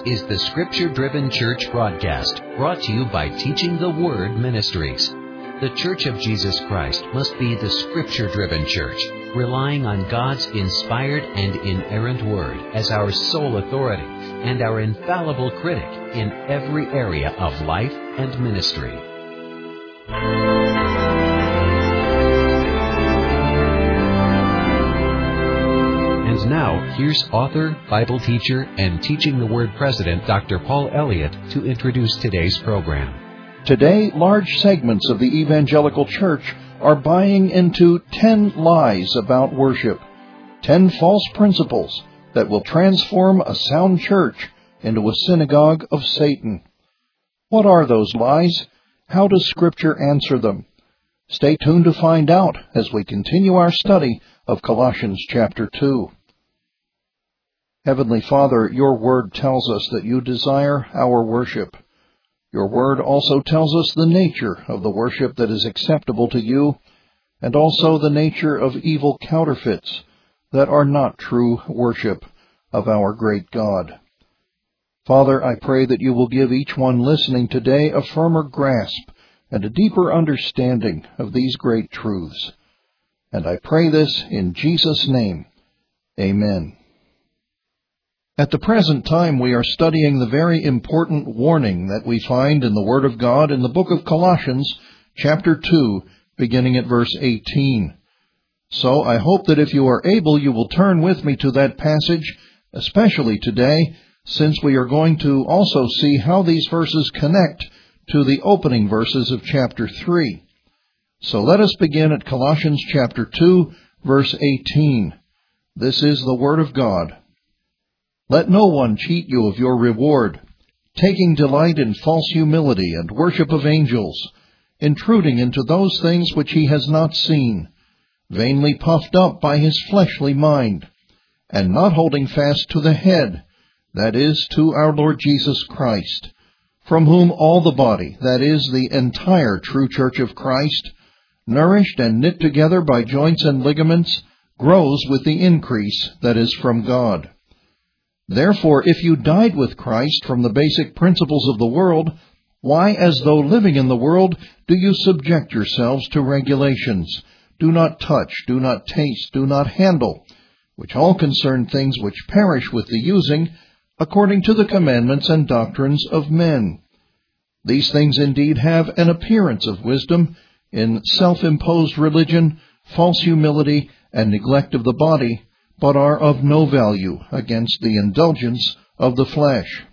is the Scripture-Driven Church broadcast, brought to you by Teaching the Word Ministries. The Church of Jesus Christ must be the Scripture-Driven Church, relying on God's inspired and inerrant Word as our sole authority and our infallible critic in every area of life and ministry. And now, here's author, Bible teacher, and Teaching the Word president, Dr. Paul Elliott, to introduce today's program. Today, large segments of the evangelical church are buying into 10 lies about worship, 10 false principles that will transform a sound church into a synagogue of Satan. What are those lies? How does Scripture answer them? Stay tuned to find out as we continue our study of Colossians chapter 2. Heavenly Father, your word tells us that you desire our worship. Your word also tells us the nature of the worship that is acceptable to you, and also the nature of evil counterfeits that are not true worship of our great God. Father, I pray that you will give each one listening today a firmer grasp and a deeper understanding of these great truths. And I pray this in Jesus' name. Amen. At the present time, we are studying the very important warning that we find in the Word of God in the book of Colossians, chapter 2, beginning at verse 18. So I hope that if you are able, you will turn with me to that passage, especially today, since we are going to also see how these verses connect to the opening verses of chapter 3. So let us begin at Colossians chapter 2, verse 18. This is the Word of God. Let no one cheat you of your reward, taking delight in false humility and worship of angels, intruding into those things which he has not seen, vainly puffed up by his fleshly mind, and not holding fast to the head, that is, to our Lord Jesus Christ, from whom all the body, that is, the entire true church of Christ, nourished and knit together by joints and ligaments, grows with the increase that is from God. Therefore, if you died with Christ from the basic principles of the world, why, as though living in the world, do you subject yourselves to regulations? Do not touch, do not taste, do not handle, which all concern things which perish with the using, according to the commandments and doctrines of men. These things indeed have an appearance of wisdom in self-imposed religion, false humility, and neglect of the body, but are of no value against the indulgence of the flesh.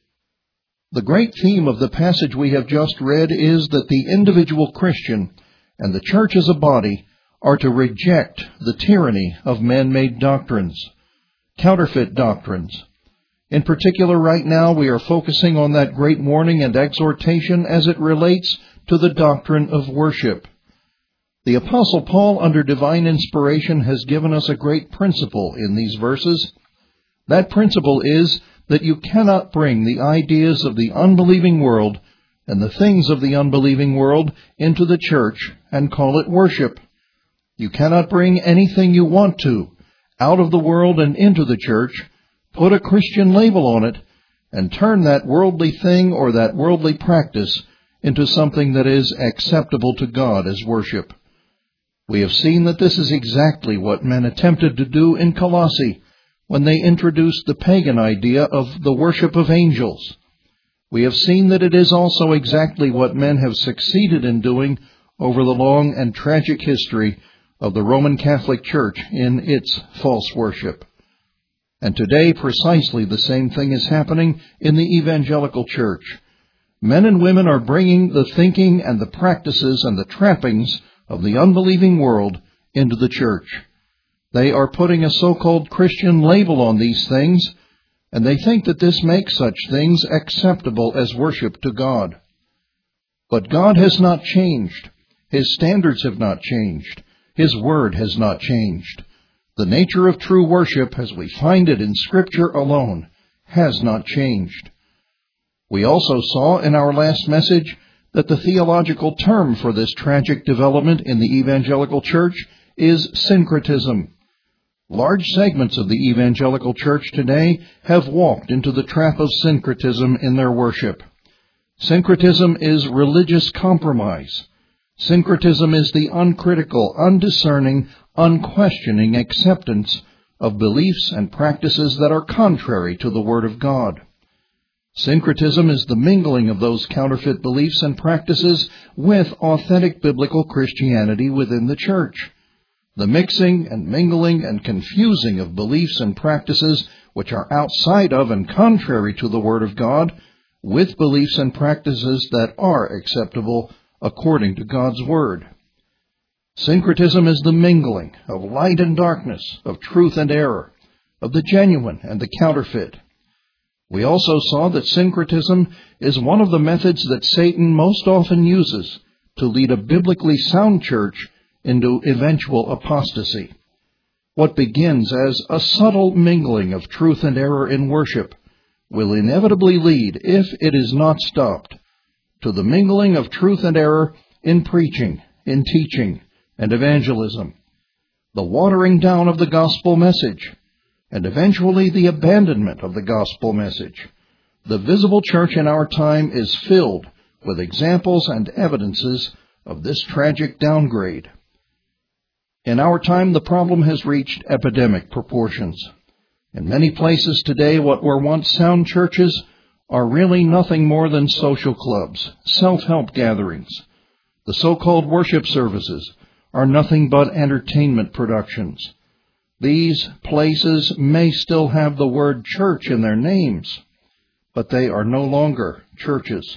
The great theme of the passage we have just read is that the individual Christian and the church as a body are to reject the tyranny of man-made doctrines, counterfeit doctrines. In particular, right now we are focusing on that great warning and exhortation as it relates to the doctrine of worship. The Apostle Paul, under divine inspiration, has given us a great principle in these verses. That principle is that you cannot bring the ideas of the unbelieving world and the things of the unbelieving world into the church and call it worship. You cannot bring anything you want to out of the world and into the church, put a Christian label on it, and turn that worldly thing or that worldly practice into something that is acceptable to God as worship. We have seen that this is exactly what men attempted to do in Colossae when they introduced the pagan idea of the worship of angels. We have seen that it is also exactly what men have succeeded in doing over the long and tragic history of the Roman Catholic Church in its false worship. And today, precisely the same thing is happening in the evangelical church. Men and women are bringing the thinking and the practices and the trappings of the unbelieving world into the church. They are putting a so-called Christian label on these things, and they think that this makes such things acceptable as worship to God. But God has not changed. His standards have not changed. His word has not changed. The nature of true worship, as we find it in Scripture alone, has not changed. We also saw in our last message that the theological term for this tragic development in the evangelical church is syncretism. Large segments of the evangelical church today have walked into the trap of syncretism in their worship. Syncretism is religious compromise. Syncretism is the uncritical, undiscerning, unquestioning acceptance of beliefs and practices that are contrary to the Word of God. Syncretism is the mingling of those counterfeit beliefs and practices with authentic biblical Christianity within the church. The mixing and mingling and confusing of beliefs and practices which are outside of and contrary to the Word of God with beliefs and practices that are acceptable according to God's Word. Syncretism is the mingling of light and darkness, of truth and error, of the genuine and the counterfeit. We also saw that syncretism is one of the methods that Satan most often uses to lead a biblically sound church into eventual apostasy. What begins as a subtle mingling of truth and error in worship will inevitably lead, if it is not stopped, to the mingling of truth and error in preaching, in teaching, and evangelism, the watering down of the gospel message, and eventually the abandonment of the gospel message. The visible church in our time is filled with examples and evidences of this tragic downgrade. In our time, the problem has reached epidemic proportions. In many places today, what were once sound churches are really nothing more than social clubs, self-help gatherings. The so-called worship services are nothing but entertainment productions. These places may still have the word church in their names, but they are no longer churches.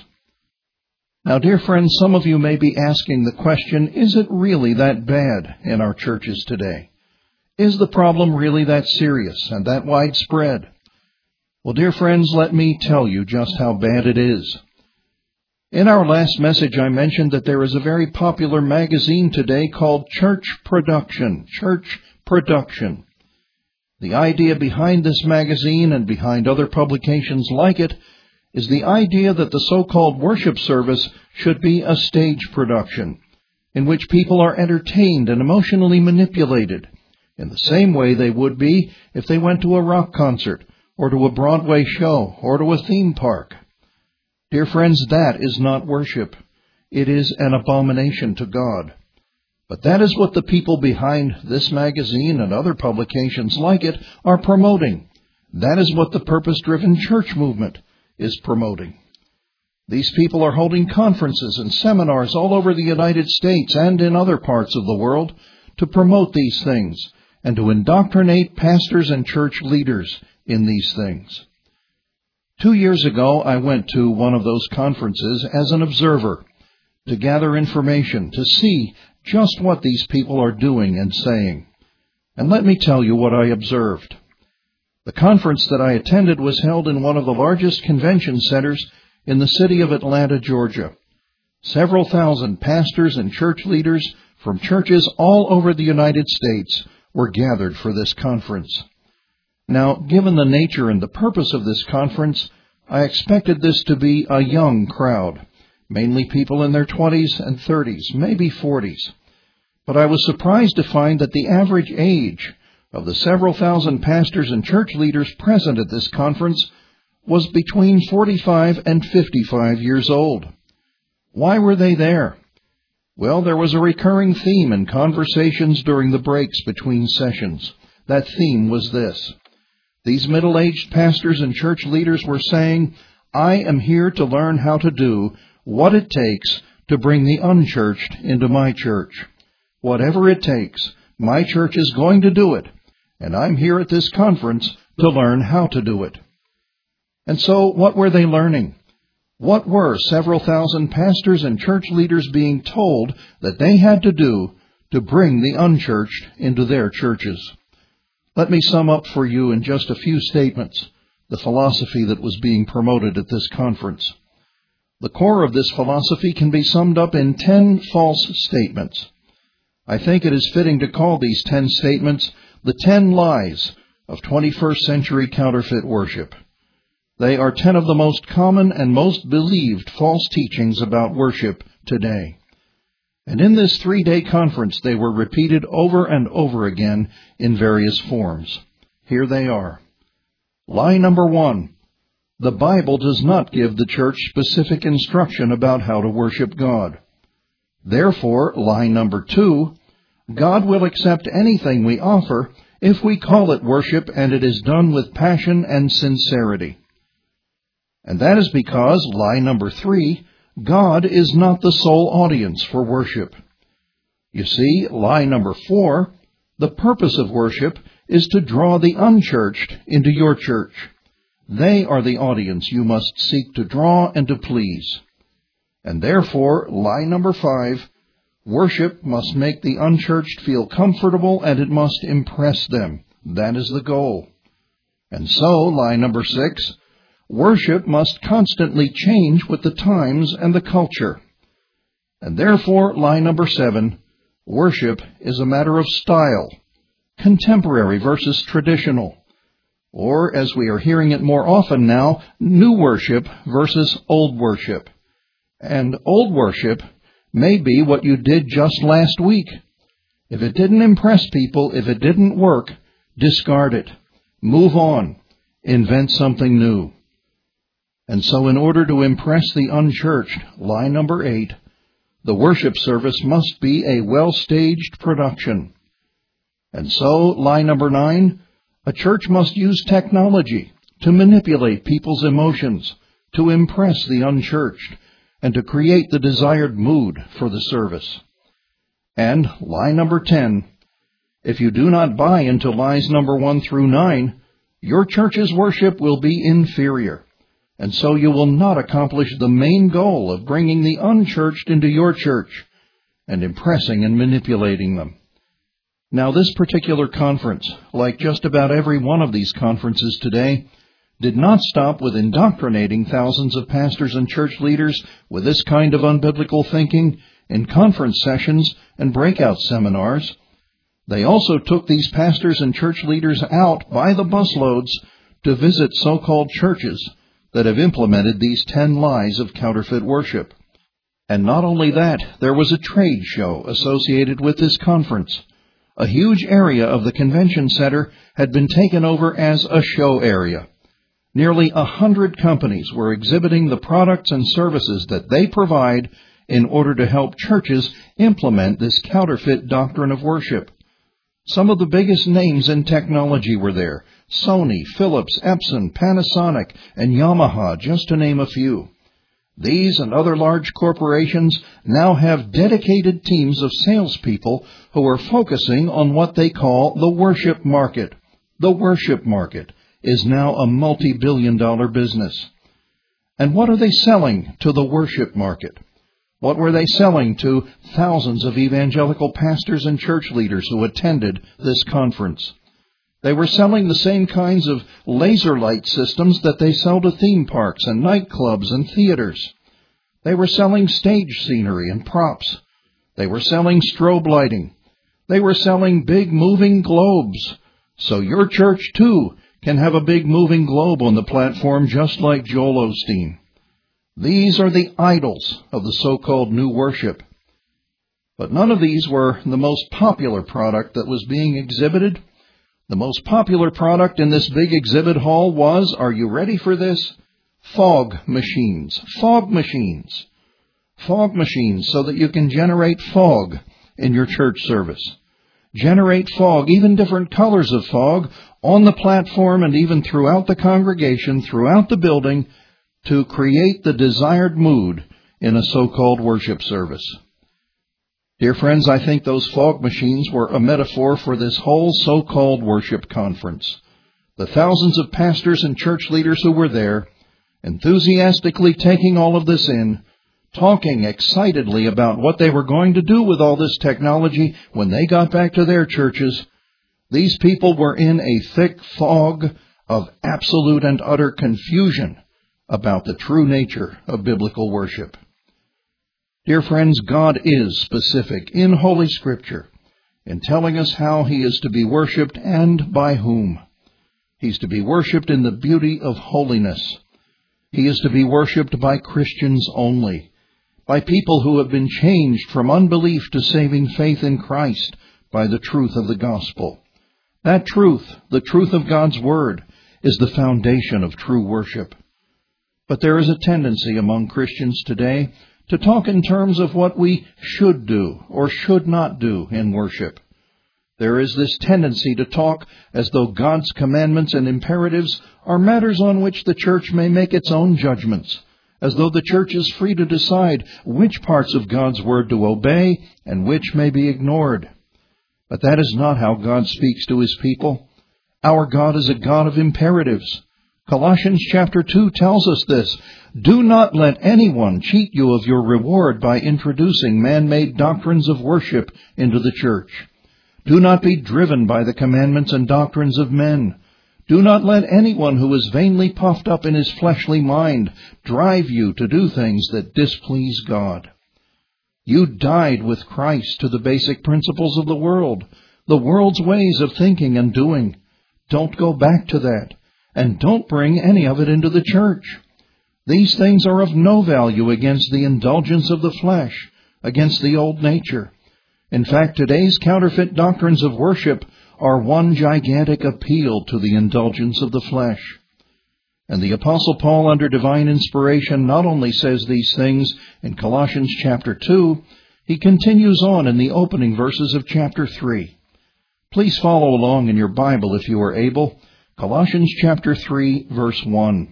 Now, dear friends, some of you may be asking the question, is it really that bad in our churches today? Is the problem really that serious and that widespread? Well, dear friends, let me tell you just how bad it is. In our last message, I mentioned that there is a very popular magazine today called Church Production. Church Production. The idea behind this magazine and behind other publications like it is the idea that the so-called worship service should be a stage production in which people are entertained and emotionally manipulated in the same way they would be if they went to a rock concert or to a Broadway show or to a theme park. Dear friends, that is not worship. It is an abomination to God. But that is what the people behind this magazine and other publications like it are promoting. That is what the purpose-driven church movement is promoting. These people are holding conferences and seminars all over the United States and in other parts of the world to promote these things and to indoctrinate pastors and church leaders in these things. 2 years ago, I went to one of those conferences as an observer to gather information, to see just what these people are doing and saying. And let me tell you what I observed. The conference that I attended was held in one of the largest convention centers in the city of Atlanta, Georgia. Several thousand pastors and church leaders from churches all over the United States were gathered for this conference. Now, given the nature and the purpose of this conference, I expected this to be a young crowd, mainly people in their 20s and 30s, maybe 40s. But I was surprised to find that the average age of the several thousand pastors and church leaders present at this conference was between 45 and 55 years old. Why were they there? Well, there was a recurring theme in conversations during the breaks between sessions. That theme was this. These middle-aged pastors and church leaders were saying, I am here to learn how to do what it takes to bring the unchurched into my church. Whatever it takes, my church is going to do it, and I'm here at this conference to learn how to do it. And so, what were they learning? What were several thousand pastors and church leaders being told that they had to do to bring the unchurched into their churches? Let me sum up for you in just a few statements the philosophy that was being promoted at this conference. The core of this philosophy can be summed up in 10 false statements. I think it is fitting to call these 10 statements the 10 lies of 21st century counterfeit worship. They are 10 of the most common and most believed false teachings about worship today. And in this 3-day conference, they were repeated over and over again in various forms. Here they are. Lie number 1. The Bible does not give the church specific instruction about how to worship God. Therefore, lie number 2, God will accept anything we offer if we call it worship and it is done with passion and sincerity. And that is because, lie number 3, God is not the sole audience for worship. You see, lie number 4, the purpose of worship is to draw the unchurched into your church. They are the audience you must seek to draw and to please. And therefore, lie number 5, worship must make the unchurched feel comfortable and it must impress them. That is the goal. And so, lie number 6, worship must constantly change with the times and the culture. And therefore, lie number 7, worship is a matter of style, contemporary versus traditional. Or, as we are hearing it more often now, new worship versus old worship. And old worship may be what you did just last week. If it didn't impress people, if it didn't work, discard it. Move on. Invent something new. And so in order to impress the unchurched, lie number 8, the worship service must be a well-staged production. And so, lie number 9, a church must use technology to manipulate people's emotions, to impress the unchurched, and to create the desired mood for the service. And lie number 10, if you do not buy into lies number 1 through 9, your church's worship will be inferior. And so you will not accomplish the main goal of bringing the unchurched into your church and impressing and manipulating them. Now, this particular conference, like just about every one of these conferences today, did not stop with indoctrinating thousands of pastors and church leaders with this kind of unbiblical thinking in conference sessions and breakout seminars. They also took these pastors and church leaders out by the busloads to visit so-called churches that have implemented these 10 lies of counterfeit worship. And not only that, there was a trade show associated with this conference. A huge area of the convention center had been taken over as a show area. Nearly 100 companies were exhibiting the products and services that they provide in order to help churches implement this counterfeit doctrine of worship. Some of the biggest names in technology were there: Sony, Philips, Epson, Panasonic, and Yamaha, just to name a few. These and other large corporations now have dedicated teams of salespeople who are focusing on what they call the worship market. The worship market is now a multi-billion-dollar business. And what are they selling to the worship market? What were they selling to thousands of evangelical pastors and church leaders who attended this conference? They were selling the same kinds of laser light systems that they sell to theme parks and nightclubs and theaters. They were selling stage scenery and props. They were selling strobe lighting. They were selling big moving globes. So your church, too, can have a big moving globe on the platform just like Joel Osteen. These are the idols of the so-called new worship. But none of these were the most popular product that was being exhibited. The most popular product in this big exhibit hall was, are you ready for this? Fog machines. Fog machines. Fog machines so that you can generate fog in your church service. Generate fog, even different colors of fog, on the platform and even throughout the congregation, throughout the building, to create the desired mood in a so-called worship service. Dear friends, I think those fog machines were a metaphor for this whole so-called worship conference. The thousands of pastors and church leaders who were there, enthusiastically taking all of this in, talking excitedly about what they were going to do with all this technology when they got back to their churches. These people were in a thick fog of absolute and utter confusion about the true nature of biblical worship. Dear friends, God is specific in Holy Scripture in telling us how He is to be worshipped and by whom. He's to be worshipped in the beauty of holiness. He is to be worshipped by Christians only, by people who have been changed from unbelief to saving faith in Christ by the truth of the gospel. That truth, the truth of God's Word, is the foundation of true worship. But there is a tendency among Christians today to talk in terms of what we should do or should not do in worship. There is this tendency to talk as though God's commandments and imperatives are matters on which the church may make its own judgments, as though the church is free to decide which parts of God's Word to obey and which may be ignored. But that is not how God speaks to His people. Our God is a God of imperatives. Colossians chapter 2 tells us this. Do not let anyone cheat you of your reward by introducing man-made doctrines of worship into the church. Do not be driven by the commandments and doctrines of men. Do not let anyone who is vainly puffed up in his fleshly mind drive you to do things that displease God. You died with Christ to the basic principles of the world's ways of thinking and doing. Don't go back to that, and don't bring any of it into the church. These things are of no value against the indulgence of the flesh, against the old nature. In fact, today's counterfeit doctrines of worship are one gigantic appeal to the indulgence of the flesh. And the Apostle Paul, under divine inspiration, not only says these things in Colossians chapter 2, he continues on in the opening verses of chapter 3. Please follow along in your Bible if you are able. Colossians chapter 3, verse 1.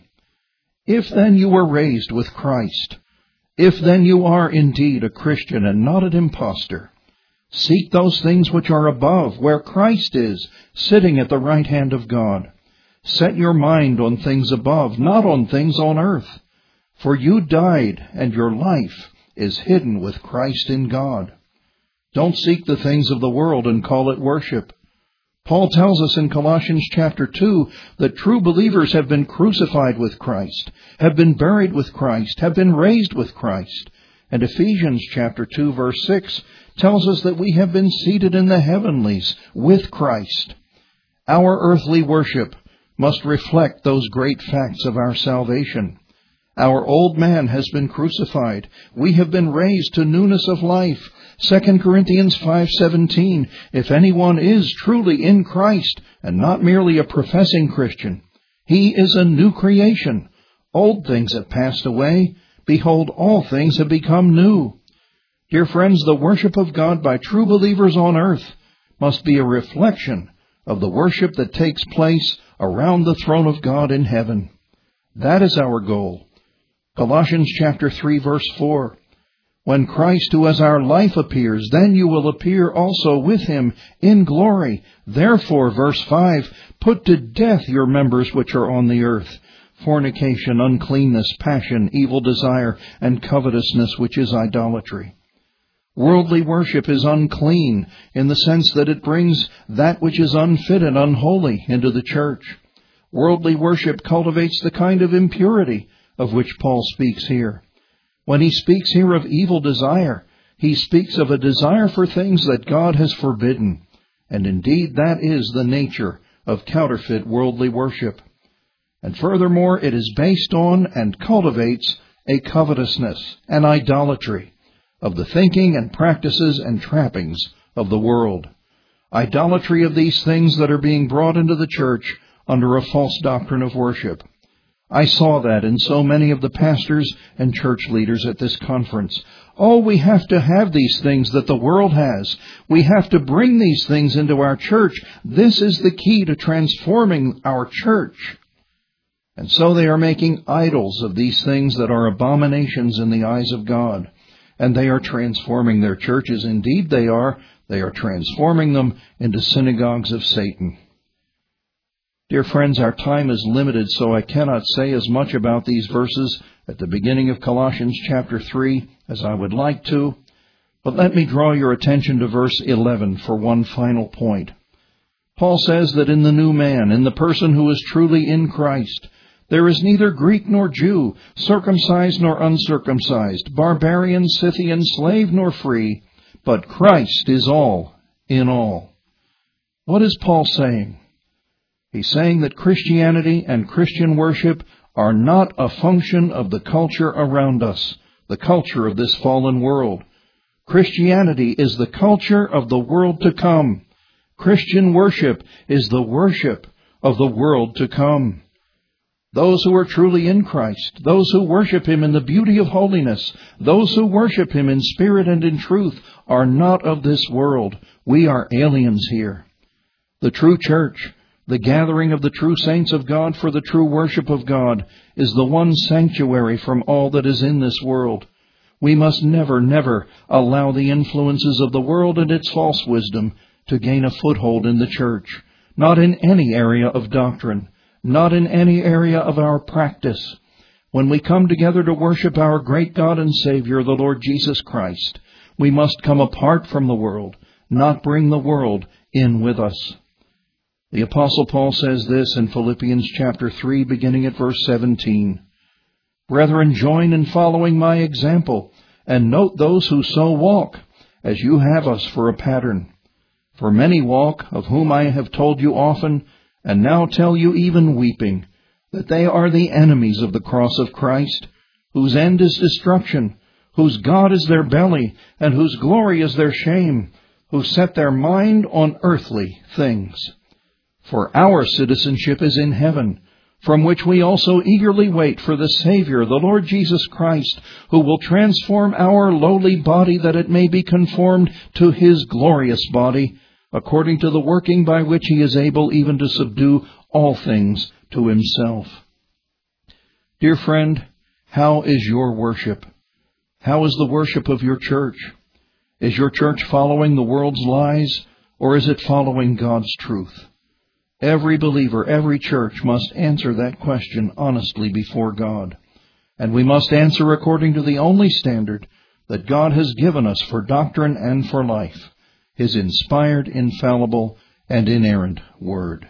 If then you were raised with Christ, if then you are indeed a Christian and not an impostor, seek those things which are above, where Christ is, sitting at the right hand of God. Set your mind on things above, not on things on earth. For you died, and your life is hidden with Christ in God. Don't seek the things of the world and call it worship. Paul tells us in Colossians chapter 2 that true believers have been crucified with Christ, have been buried with Christ, have been raised with Christ. And Ephesians chapter 2 verse 6 tells us that we have been seated in the heavenlies with Christ. Our earthly worship must reflect those great facts of our salvation. Our old man has been crucified. We have been raised to newness of life. 2 Corinthians 5:17, if anyone is truly in Christ and not merely a professing Christian, he is a new creation. Old things have passed away. Behold, all things have become new. Dear friends, the worship of God by true believers on earth must be a reflection of the worship that takes place around the throne of God in heaven. That is our goal. Colossians chapter 3 verse 4. When Christ, who is our life, appears, then you will appear also with Him in glory. Therefore, verse 5, put to death your members which are on the earth, fornication, uncleanness, passion, evil desire, and covetousness, which is idolatry. Worldly worship is unclean in the sense that it brings that which is unfit and unholy into the church. Worldly worship cultivates the kind of impurity of which Paul speaks here. When he speaks here of evil desire, he speaks of a desire for things that God has forbidden. And indeed, that is the nature of counterfeit worldly worship. And furthermore, it is based on and cultivates a covetousness, an idolatry of the thinking and practices and trappings of the world. Idolatry of these things that are being brought into the church under a false doctrine of worship. I saw that in so many of the pastors and church leaders at this conference. Oh, we have to have these things that the world has. We have to bring these things into our church. This is the key to transforming our church. And so they are making idols of these things that are abominations in the eyes of God. And they are transforming their churches. Indeed, they are. They are transforming them into synagogues of Satan. Dear friends, our time is limited, so I cannot say as much about these verses at the beginning of Colossians chapter 3 as I would like to. But let me draw your attention to verse 11 for one final point. Paul says that in the new man, in the person who is truly in Christ, there is neither Greek nor Jew, circumcised nor uncircumcised, barbarian, Scythian, slave nor free, but Christ is all in all. What is Paul saying? He's saying that Christianity and Christian worship are not a function of the culture around us, the culture of this fallen world. Christianity is the culture of the world to come. Christian worship is the worship of the world to come. Those who are truly in Christ, those who worship Him in the beauty of holiness, those who worship Him in spirit and in truth, are not of this world. We are aliens here. The true church, the gathering of the true saints of God for the true worship of God, is the one sanctuary from all that is in this world. We must never, never allow the influences of the world and its false wisdom to gain a foothold in the church, not in any area of doctrine, not in any area of our practice. When we come together to worship our great God and Savior, the Lord Jesus Christ, we must come apart from the world, not bring the world in with us. The Apostle Paul says this in Philippians chapter 3, beginning at verse 17. Brethren, join in following my example, and note those who so walk, as you have us for a pattern. For many walk, of whom I have told you often, and now tell you even weeping, that they are the enemies of the cross of Christ, whose end is destruction, whose God is their belly, and whose glory is their shame, who set their mind on earthly things. For our citizenship is in heaven, from which we also eagerly wait for the Savior, the Lord Jesus Christ, who will transform our lowly body that it may be conformed to His glorious body, according to the working by which He is able even to subdue all things to Himself. Dear friend, how is your worship? How is the worship of your church? Is your church following the world's lies, or is it following God's truth? Every believer, every church must answer that question honestly before God. And we must answer according to the only standard that God has given us for doctrine and for life, His inspired, infallible, and inerrant Word.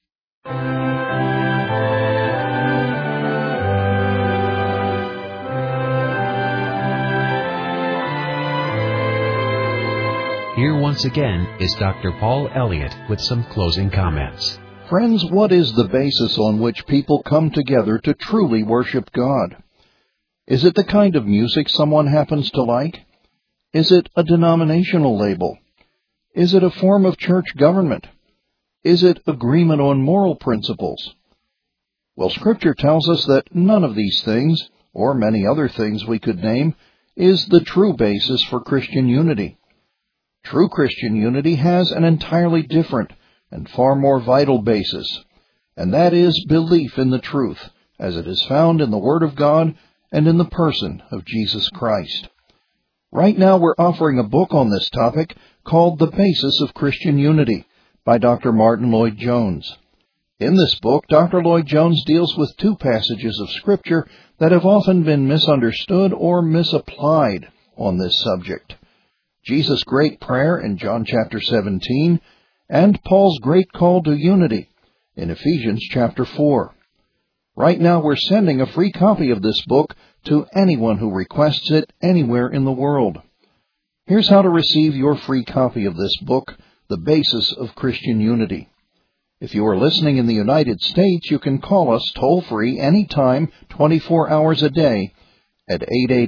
Here once again is Dr. Paul Elliott with some closing comments. Friends, what is the basis on which people come together to truly worship God? Is it the kind of music someone happens to like? Is it a denominational label? Is it a form of church government? Is it agreement on moral principles? Well, Scripture tells us that none of these things, or many other things we could name, is the true basis for Christian unity. True Christian unity has an entirely different and far more vital basis, and that is belief in the truth, as it is found in the Word of God and in the person of Jesus Christ. Right now we're offering a book on this topic called The Basis of Christian Unity by Dr. Martin Lloyd-Jones. In this book, Dr. Lloyd-Jones deals with two passages of Scripture that have often been misunderstood or misapplied on this subject. Jesus' great prayer in John chapter 17, and Paul's great call to unity in Ephesians chapter 4. Right now we're sending a free copy of this book to anyone who requests it anywhere in the world. Here's how to receive your free copy of this book, The Basis of Christian Unity. If you are listening in the United States, you can call us toll-free anytime, 24 hours a day, at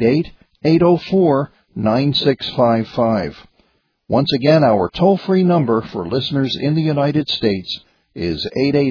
888-804-9655. Once again, our toll-free number for listeners in the United States is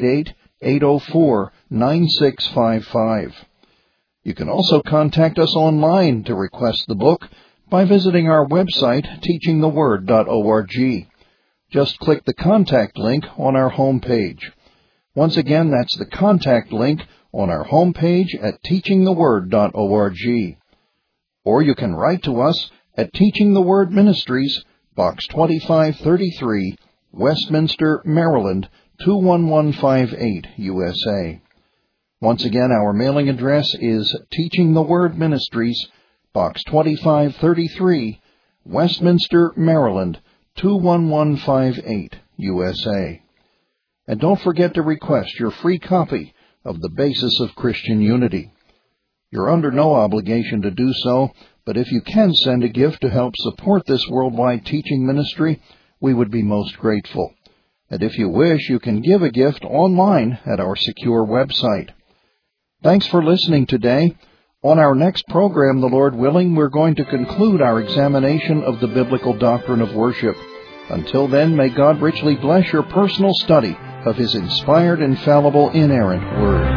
888-804-9655. You can also contact us online to request the book by visiting our website, teachingtheword.org. Just click the contact link on our home page. Once again, that's the contact link on our home page at teachingtheword.org. Or you can write to us at Teaching the Word Ministries, Box 2533, Westminster, Maryland, 21158, USA. Once again, our mailing address is Teaching the Word Ministries, Box 2533, Westminster, Maryland, 21158, USA. And don't forget to request your free copy of The Basis of Christian Unity. You're under no obligation to do so, but if you can send a gift to help support this worldwide teaching ministry, we would be most grateful. And if you wish, you can give a gift online at our secure website. Thanks for listening today. On our next program, the Lord willing, we're going to conclude our examination of the biblical doctrine of worship. Until then, may God richly bless your personal study of His inspired, infallible, inerrant Word.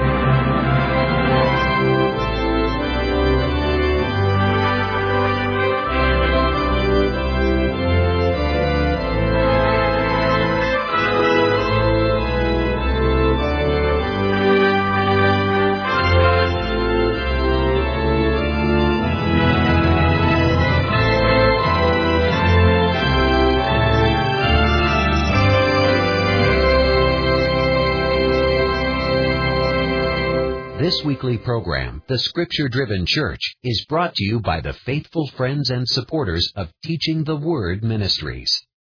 This weekly program, The Scripture-Driven Church, is brought to you by the faithful friends and supporters of Teaching the Word Ministries.